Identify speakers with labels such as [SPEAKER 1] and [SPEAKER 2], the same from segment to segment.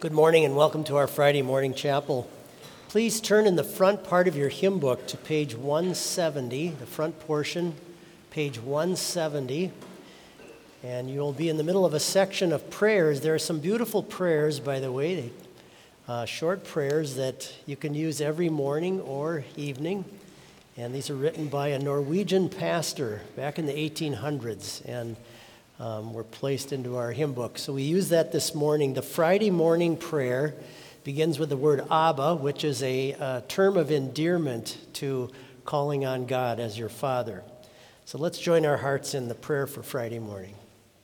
[SPEAKER 1] Good morning and welcome to our Friday morning chapel. Please turn in the front part of your hymn book to page 170, the front portion, page 170. And you'll be in the middle of a section of prayers. There are some beautiful prayers, by the way, short prayers that you can use every morning or evening. And these are written by a Norwegian pastor back in the 1800s. And were placed into our hymn book. So we use that this morning. The Friday morning prayer begins with the word Abba, which is a term of endearment to calling on God as your Father. So let's join our hearts in the prayer for Friday morning.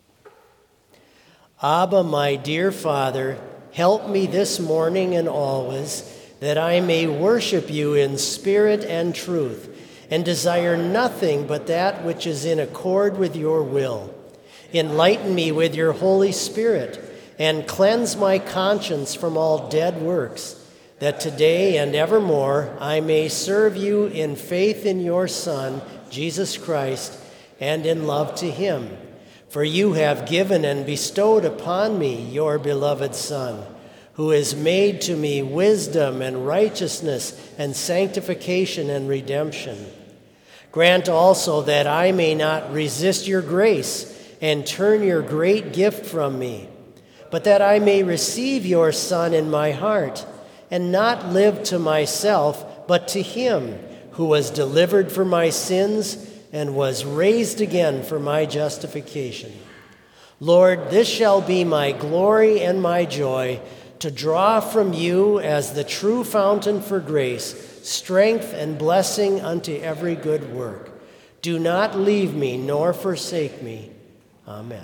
[SPEAKER 1] Abba, my dear Father, help me this morning and always, that I may worship you in spirit and truth, and desire nothing but that which is in accord with your will. Enlighten me with your Holy Spirit, and cleanse my conscience from all dead works, that today and evermore I may serve you in faith in your Son, Jesus Christ, and in love to him. For you have given and bestowed upon me your beloved Son, who has made to me wisdom and righteousness and sanctification and redemption. Grant also that I may not resist your grace and turn your great gift from me, but that I may receive your Son in my heart, and not live to myself, but to him who was delivered for my sins and was raised again for my justification. Lord, this shall be my glory and my joy, to draw from you as the true fountain for grace, strength and blessing unto every good work. Do not leave me nor forsake me. Amen.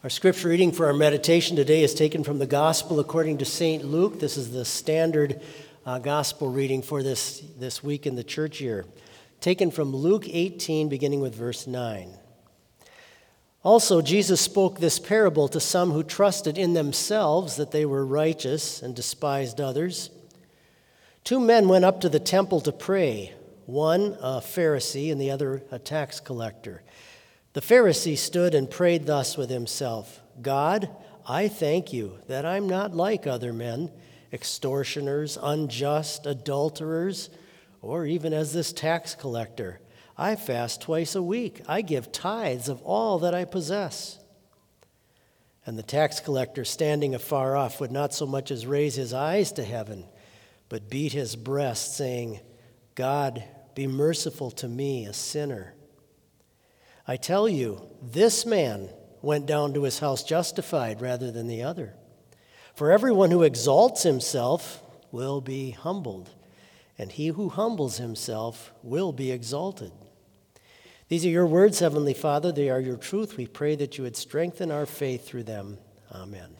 [SPEAKER 1] Our scripture reading for our meditation today is taken from the Gospel according to St. Luke. This is the standard gospel reading for this week in the church year. Taken from Luke 18, beginning with verse 9. Also, Jesus spoke this parable to some who trusted in themselves that they were righteous and despised others. 2 men went up to the temple to pray, one a Pharisee and the other a tax collector. The Pharisee stood and prayed thus with himself, God, I thank you that I'm not like other men, extortioners, unjust, adulterers, or even as this tax collector. I fast twice a week. I give tithes of all that I possess. And the tax collector, standing afar off, would not so much as raise his eyes to heaven, but beat his breast, saying, God, be merciful to me, a sinner. I tell you, this man went down to his house justified rather than the other. For everyone who exalts himself will be humbled, and he who humbles himself will be exalted. These are your words, Heavenly Father. They are your truth. We pray that you would strengthen our faith through them. Amen.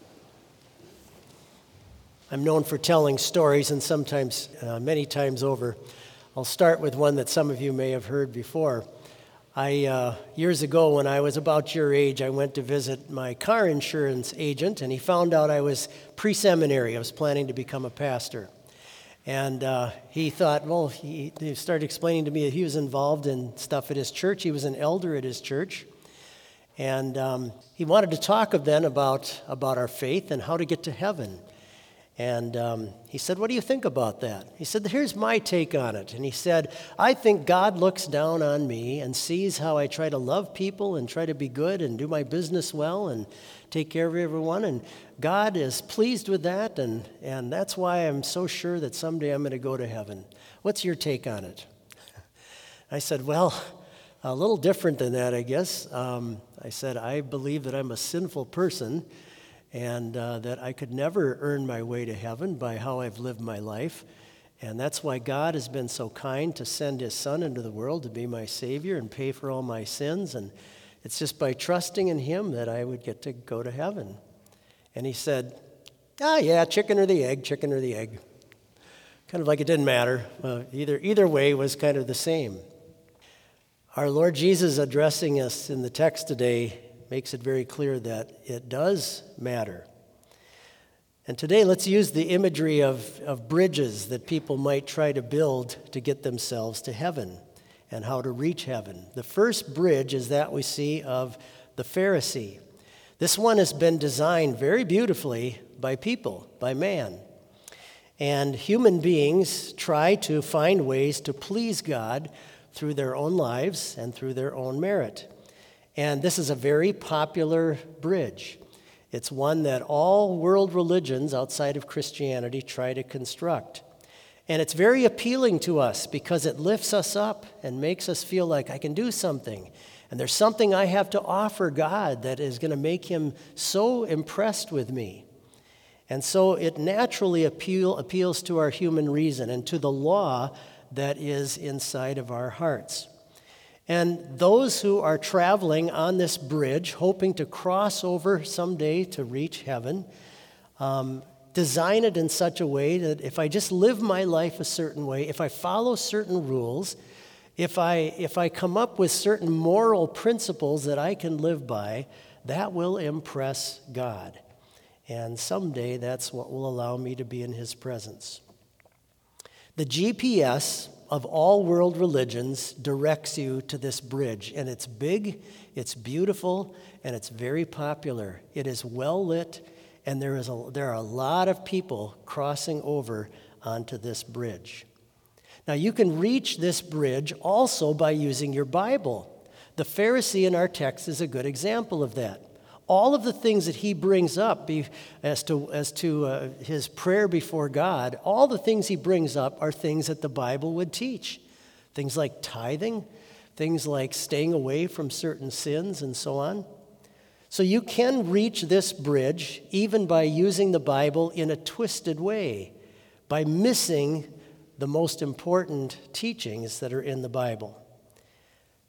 [SPEAKER 1] I'm known for telling stories, and sometimes, many times over. I'll start with one that some of you may have heard before. Years ago, when I was about your age, I went to visit my car insurance agent, and he found out I was pre-seminary. I was planning to become a pastor. And he thought, well, he started explaining to me that he was involved in stuff at his church. He was an elder at his church. And he wanted to talk then about our faith and how to get to heaven. And he said, what do you think about that? He said, here's my take on it. And he said, I think God looks down on me and sees how I try to love people and try to be good and do my business well and take care of everyone. And God is pleased with that. And that's why I'm so sure that someday I'm going to go to heaven. What's your take on it? I said, well, a little different than that, I guess. I said, I believe that I'm a sinful person, and that I could never earn my way to heaven by how I've lived my life. And that's why God has been so kind to send his Son into the world to be my Savior and pay for all my sins. And it's just by trusting in him that I would get to go to heaven. And he said, yeah, chicken or the egg. Kind of like it didn't matter. Either way was kind of the same. Our Lord Jesus addressing us in the text today makes it very clear that it does matter. And today, let's use the imagery of bridges that people might try to build to get themselves to heaven and how to reach heaven. The first bridge is that we see of the Pharisee. This one has been designed very beautifully by people, by man. And human beings try to find ways to please God through their own lives and through their own merit. And this is a very popular bridge. It's one that all world religions outside of Christianity try to construct. And it's very appealing to us because it lifts us up and makes us feel like I can do something. And there's something I have to offer God that is going to make him so impressed with me. And so it naturally appeals to our human reason and to the law that is inside of our hearts. And those who are traveling on this bridge, hoping to cross over someday to reach heaven, design it in such a way that if I just live my life a certain way, if I follow certain rules, if I come up with certain moral principles that I can live by, that will impress God. And someday that's what will allow me to be in his presence. The GPS of all world religions directs you to this bridge. And it's big, it's beautiful, and it's very popular. It is well lit, and there are a lot of people crossing over onto this bridge. Now, you can reach this bridge also by using your Bible. The Pharisee in our text is a good example of that. All of the things that he brings up as to his prayer before God, all the things he brings up are things that the Bible would teach. Things like tithing, things like staying away from certain sins, and so on. So you can reach this bridge even by using the Bible in a twisted way, by missing the most important teachings that are in the Bible.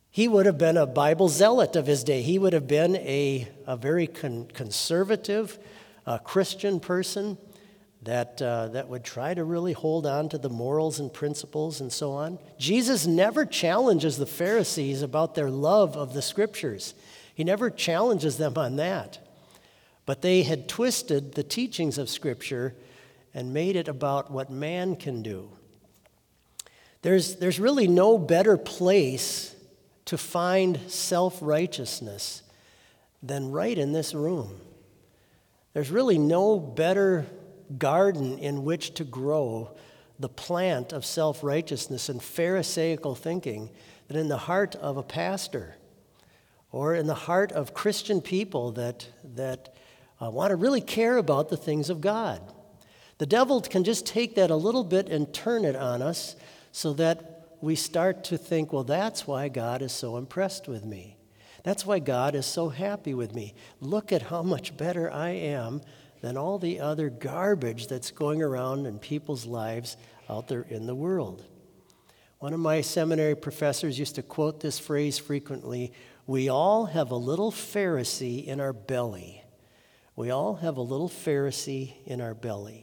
[SPEAKER 1] He would have been a Bible zealot of his day. He would have been a very conservative Christian person that would try to really hold on to the morals and principles and so on. Jesus never challenges the Pharisees about their love of the Scriptures. He never challenges them on that. But they had twisted the teachings of Scripture and made it about what man can do. There's really no better place to find self-righteousness than right in this room. There's really no better garden in which to grow the plant of self-righteousness and Pharisaical thinking than in the heart of a pastor or in the heart of Christian people that want to really care about the things of God. The devil can just take that a little bit and turn it on us so that we start to think, well, that's why God is so impressed with me. That's why God is so happy with me. Look at how much better I am than all the other garbage that's going around in people's lives out there in the world. One of my seminary professors used to quote this phrase frequently: we all have a little Pharisee in our belly. We all have a little Pharisee in our belly.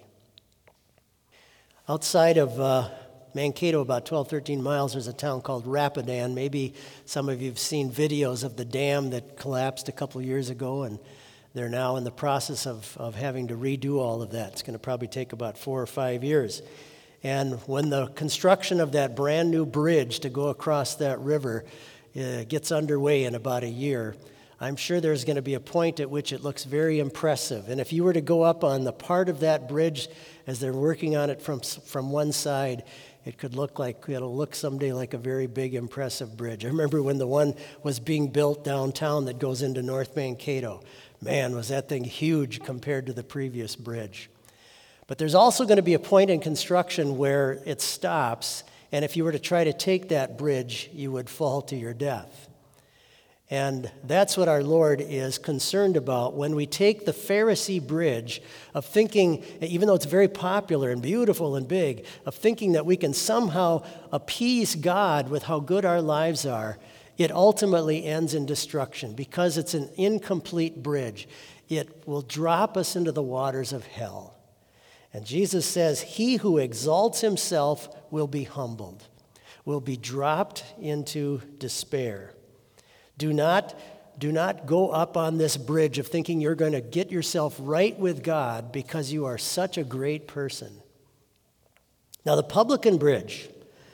[SPEAKER 1] Outside of Mankato, about 12, 13 miles, there's a town called Rapidan. Maybe some of you have seen videos of the dam that collapsed a couple of years ago, and they're now in the process of having to redo all of that. It's going to probably take about 4 or 5 years. And when the construction of that brand new bridge to go across that river gets underway in about a year, I'm sure there's going to be a point at which it looks very impressive. And if you were to go up on the part of that bridge as they're working on it from one side, it could look like, it'll look someday like a very big, impressive bridge. I remember when the one was being built downtown that goes into North Mankato. Man, was that thing huge compared to the previous bridge. But there's also going to be a point in construction where it stops, and if you were to try to take that bridge, you would fall to your death. And that's what our Lord is concerned about when we take the Pharisee bridge of thinking, even though it's very popular and beautiful and big, of thinking that we can somehow appease God with how good our lives are. It ultimately ends in destruction because it's an incomplete bridge. It will drop us into the waters of hell. And Jesus says, he who exalts himself will be humbled, will be dropped into despair. Do not go up on this bridge of thinking you're going to get yourself right with God because you are such a great person. Now, the publican bridge,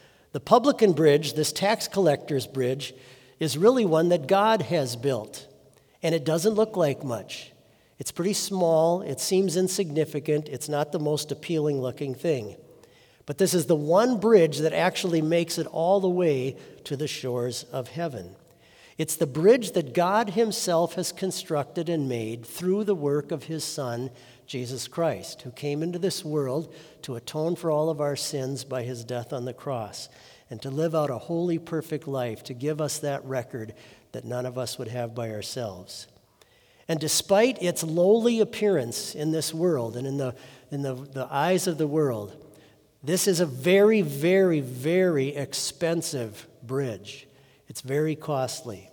[SPEAKER 1] this tax collector's bridge, is really one that God has built. And it doesn't look like much. It's pretty small. It seems insignificant. It's not the most appealing looking thing. But this is the one bridge that actually makes it all the way to the shores of heaven. It's the bridge that God himself has constructed and made through the work of his Son, Jesus Christ, who came into this world to atone for all of our sins by his death on the cross and to live out a holy, perfect life, to give us that record that none of us would have by ourselves. And despite its lowly appearance in this world and in the eyes of the world, this is a very, very, very expensive bridge. It's very costly.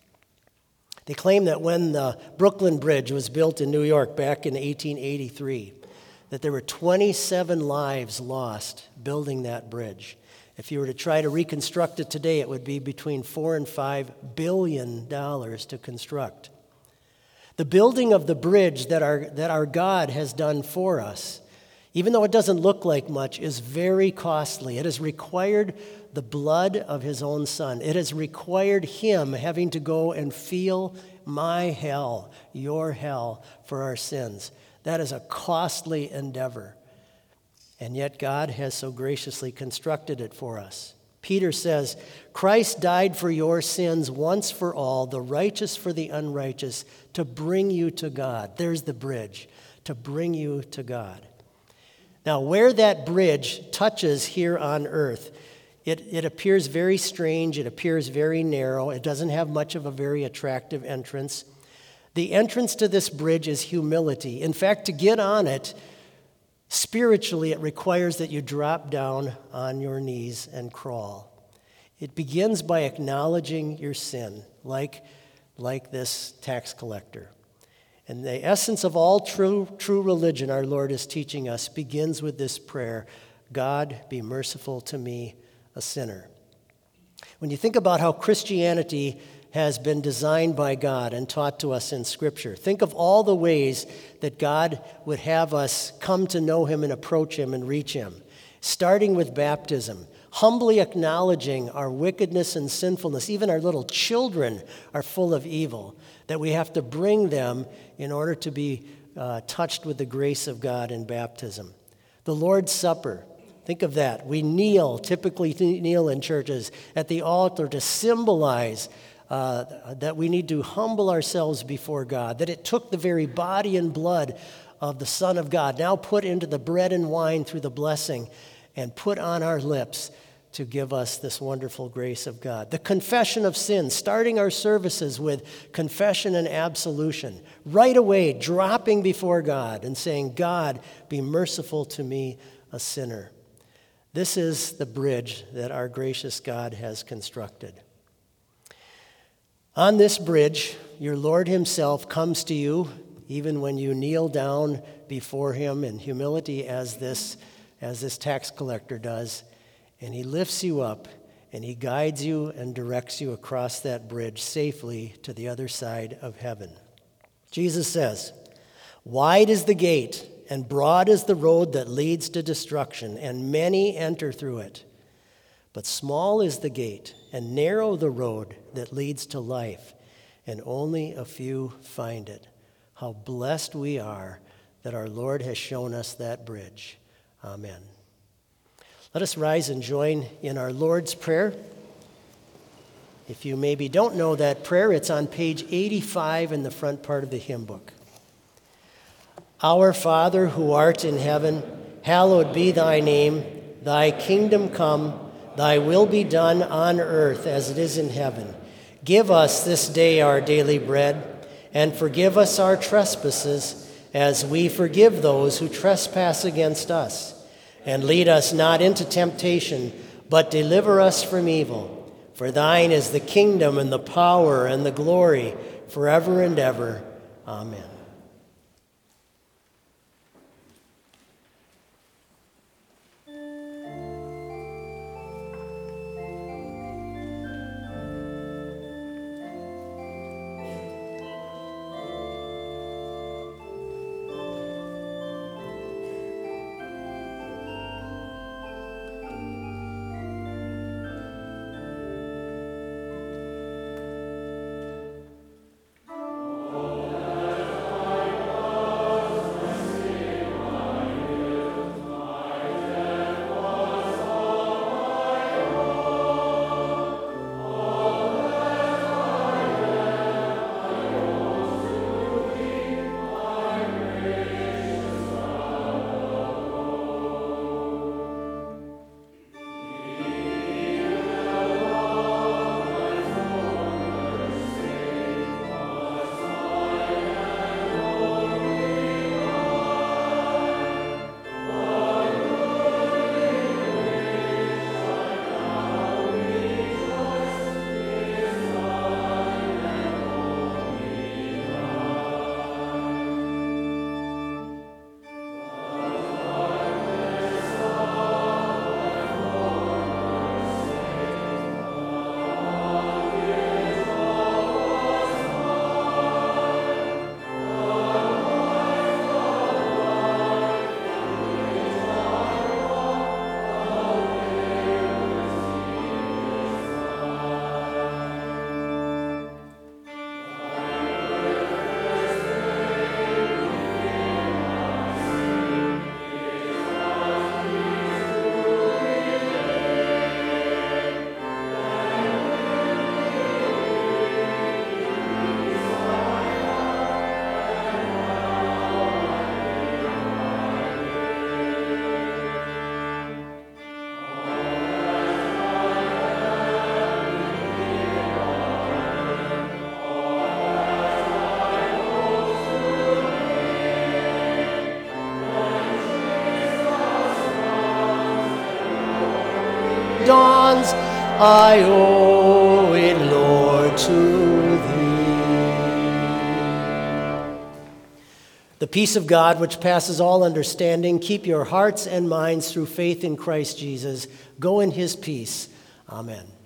[SPEAKER 1] They claim that when the Brooklyn Bridge was built in New York back in 1883, that there were 27 lives lost building that bridge. If you were to try to reconstruct it today, it would be between $4 and $5 billion to construct. The building of the bridge that our God has done for us, even though it doesn't look like much, is very costly. It has required the blood of his own Son. It has required him having to go and feel my hell, your hell, for our sins. That is a costly endeavor. And yet God has so graciously constructed it for us. Peter says, Christ died for your sins once for all, the righteous for the unrighteous, to bring you to God. There's the bridge, to bring you to God. Now, where that bridge touches here on earth, it appears very strange. It appears very narrow. It doesn't have much of a very attractive entrance. The entrance to this bridge is humility. In fact, to get on it, spiritually, it requires that you drop down on your knees and crawl. It begins by acknowledging your sin, like this tax collector. And the essence of all true religion, our Lord is teaching us, begins with this prayer: God, be merciful to me, a sinner. When you think about how Christianity has been designed by God and taught to us in Scripture, think of all the ways that God would have us come to know Him and approach Him and reach Him, starting with baptism, humbly acknowledging our wickedness and sinfulness. Even our little children are full of evil, that we have to bring them in order to be touched with the grace of God in baptism. The Lord's Supper, think of that. We typically kneel in churches at the altar to symbolize that we need to humble ourselves before God, that it took the very body and blood of the Son of God, now put into the bread and wine through the blessing, and put on our lips to give us this wonderful grace of God. The confession of sins, starting our services with confession and absolution, right away dropping before God and saying, God, be merciful to me, a sinner. This is the bridge that our gracious God has constructed. On this bridge, your Lord Himself comes to you, even when you kneel down before Him in humility as this tax collector does, and He lifts you up, and He guides you and directs you across that bridge safely to the other side of heaven. Jesus says, "Wide is the gate, and broad is the road that leads to destruction, and many enter through it. But small is the gate, and narrow the road that leads to life, and only a few find it." How blessed we are that our Lord has shown us that bridge. Amen. Let us rise and join in our Lord's Prayer. If you maybe don't know that prayer, it's on page 85 in the front part of the hymn book. Our Father, who art in heaven, hallowed be thy name. Thy kingdom come, thy will be done on earth as it is in heaven. Give us this day our daily bread, and forgive us our trespasses, as we forgive those who trespass against us. And lead us not into temptation, but deliver us from evil. For thine is the kingdom and the power and the glory forever and ever. Amen. Dawns I owe it, Lord, to thee. The peace of God, which passes all understanding, keep your hearts and minds through faith in Christ Jesus. Go in his peace. Amen.